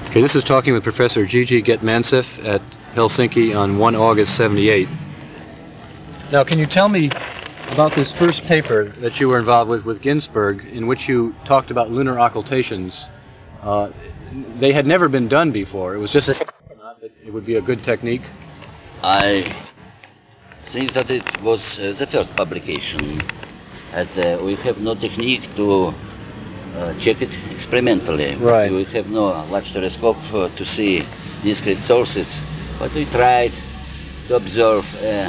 Okay, this is talking with Professor Gigi Getmantsev at Helsinki on 1 August 78. Now, can you tell me about this first paper that you were involved with Ginzburg, in which you talked about lunar occultations? They had never been done before. It was just that it would be a good technique. I think that it was the first publication, and we have no technique to check it experimentally. Right. We have no large telescope to see discrete sources, but we tried to observe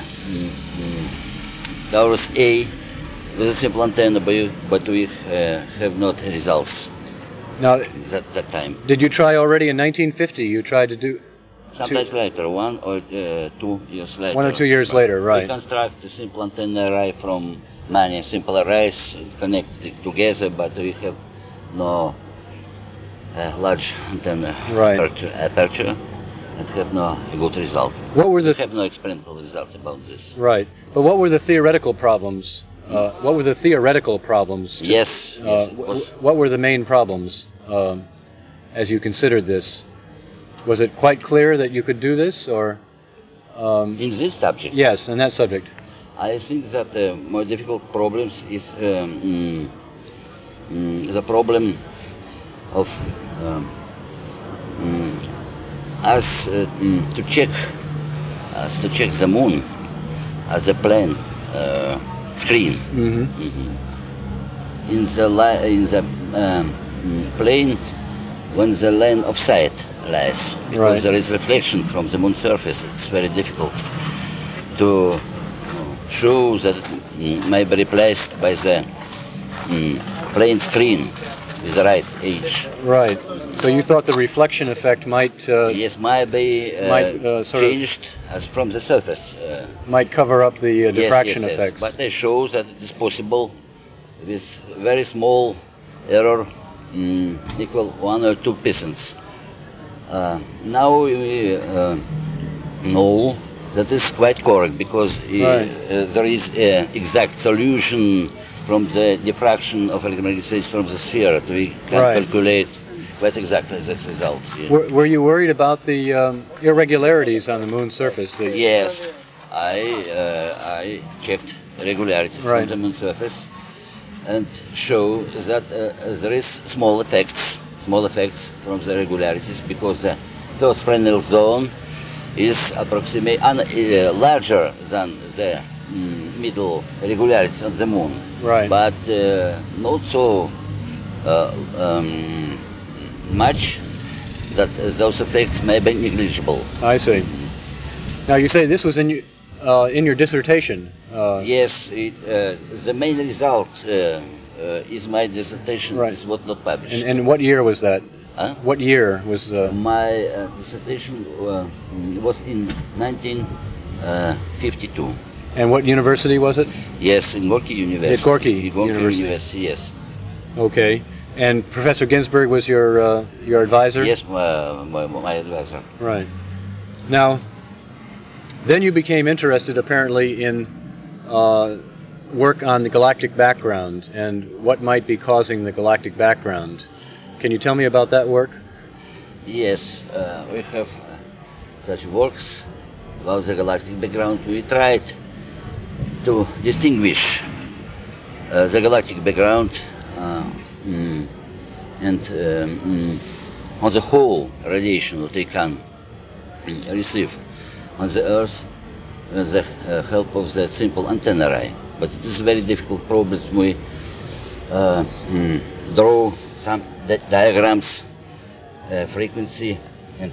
Taurus A with a simple antenna, but we have not results. Now, at that time. Did you try already in 1950? You tried to do... Sometimes later, 1 or 2 years later. 1 or 2 years later, right. We construct a simple antenna array from many simple arrays connected together, but we have no large antenna aperture and have no good result. We have no experimental results about this. Right. But what were the theoretical problems? What were the theoretical problems? Yes. What were the main problems as you considered this? Was it quite clear that you could do this, or in this subject? Yes, in that subject. I think that the more difficult problems is the problem of us to check the moon as a plane screen. Mm-hmm. Mm-hmm. In the plane when the line of sight lies, because there is reflection from the moon surface. It's very difficult to show that it may be replaced by the plane screen with the right age. Right. So you thought the reflection effect might... yes, might be changed as from the surface. Might cover up the diffraction effects. But they show that it is possible with very small error, equal 1 or 2 percent. Now we know that is quite correct, because there is an exact solution from the diffraction of electromagnetic space from the sphere. We can calculate quite exactly this result. Yeah. Were you worried about the irregularities on the moon's surface? Yes, I checked irregularities from the moon's surface and show that there is small effects from the irregularities, because the first Fresnel zone is approximately larger than the middle irregularity on the moon. Right. But not so much that those effects may be negligible. I see. Now you say this was in your dissertation. Yes, the main result is my dissertation. Is what not published. And what year was that? Huh? What year was my dissertation was in 1952. And what university was it? Yes, in Gorky University. At Gorky University. Yes. Okay. And Professor Ginzburg was your advisor? Yes, my advisor. Right. Now, then you became interested apparently in work on the galactic background and what might be causing the galactic background. Can you tell me about that work? Yes, we have such works about the galactic background. We tried to distinguish the galactic background and on the whole radiation that they can receive on the Earth with the help of the simple antenna array. But it is a very difficult problem. We draw some diagrams, frequency and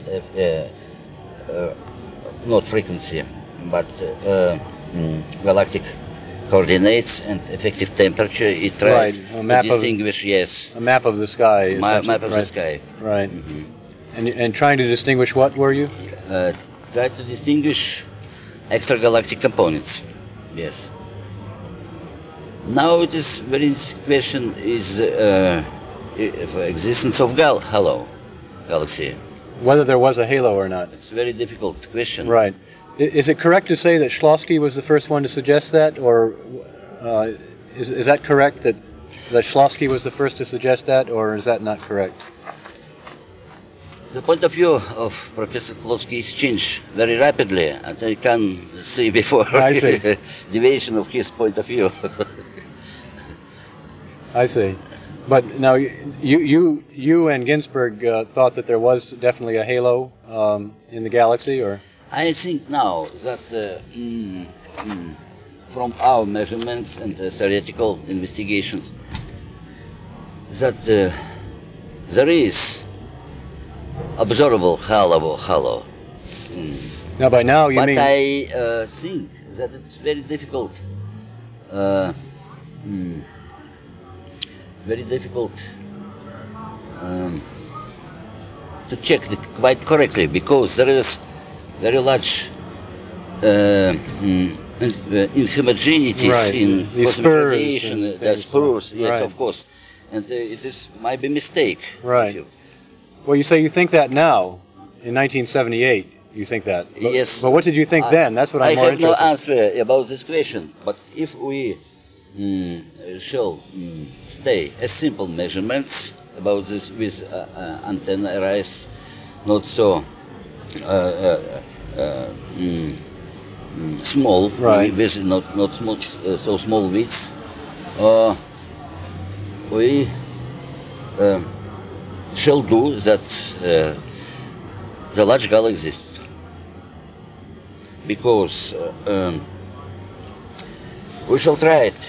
not frequency, but galactic coordinates and effective temperature. It tried to distinguish, a map of the sky. Map of the sky. Right. Mm-hmm. And trying to distinguish what were you? Tried to distinguish extragalactic components. Yes. Now it is very question is existence of halo galaxy. Whether there was a halo or not. It's a very difficult question. Right. Is it correct to say that Shklovsky was the first one to suggest that, or is that correct that Shklovsky was the first to suggest that, or is that not correct? The point of view of Professor Klosky is changed very rapidly, and I can see before I see. deviation of his point of view. I see. But now you and Ginzburg thought that there was definitely a halo in the galaxy, or? I think now that from our measurements and theoretical investigations, that there is observable halo. Now, by now you But mean? I think that it's very difficult. Very difficult to check it quite correctly, because there is very large inhomogeneities Right. in These cosmic spurs radiation. and The things. spurs, yes, Right. of course, and it is might be mistake. Right. If you- Well, you say you think that now, in 1978. You think that? But, Yes. But what did you think then? That's what I'm I more have no interested. answer about this question, but if we shall stay as simple measurements about this with antenna arrays, not so small, Right. with not so small widths, we shall do that. The large galaxy exists because we shall try it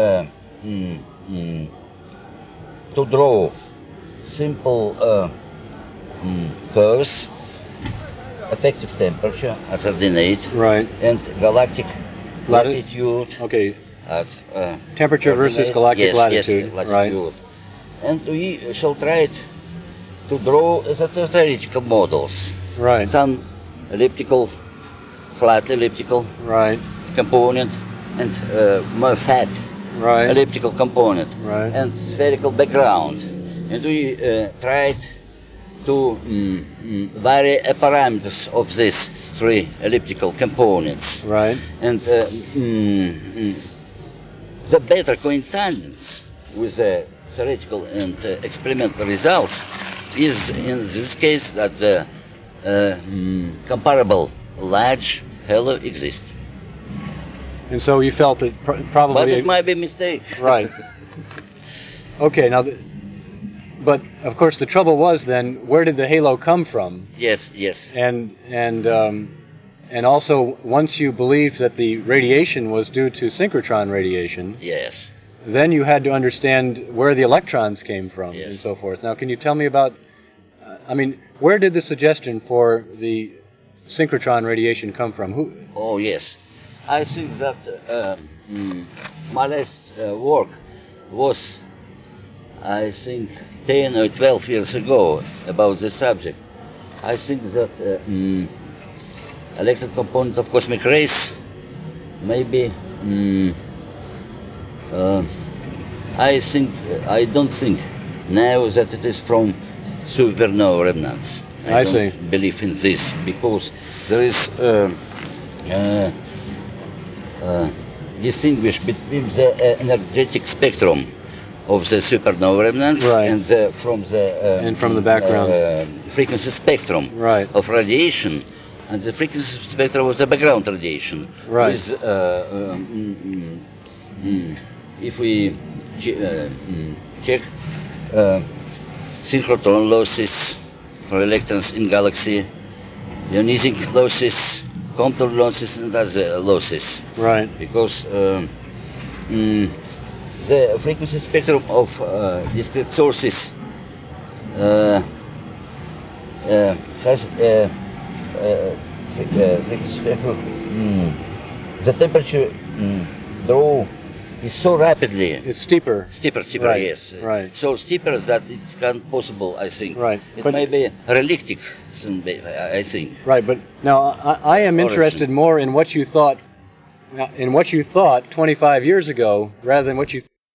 to draw simple curves, effective temperature at ordinate, Right. and galactic latitude Okay. at Temperature versus ordinate. galactic Yes, latitude. yes, latitude. And we shall try it to draw the theoretical models. Right. Some elliptical, flat elliptical Right. component, and more fat Right. elliptical component, Right. and spherical background. And we tried to vary a parameters of these three elliptical components. Right. And the better coincidence with the theoretical and experimental results is in this case that the comparable large halo exists. And so you felt that probably. But it might be a mistake. Right. Okay. Now, but of course, the trouble was then, where did the halo come from? Yes, yes. And also, once you believed that the radiation was due to synchrotron radiation, Yes. then you had to understand where the electrons came from Yes. and so forth. Now, can you tell me about? Where did the suggestion for the synchrotron radiation come from? Who? Oh, yes. I think that my last work was, I think, 10 or 12 years ago about this subject. I think that electron component of cosmic rays maybe I don't think now that it is from supernova remnants. I see. don't believe in this because there is distinguish between the energetic spectrum of the supernova remnants Right. and from the background. frequency spectrum Right. of radiation, and the frequency spectrum of the background radiation. Right. With, if we check synchrotron losses for electrons in galaxy, ionizing losses, Compton losses, and other losses. Right. Because the frequency spectrum of discrete sources has frequency spectrum. The temperature draw is so rapidly It's steeper. steeper, Right, yes. right. So steeper that it's not possible, I think. Right, It but- may be relictic, I think. Right, but now I am interested more in what you thought 25 years ago rather than what you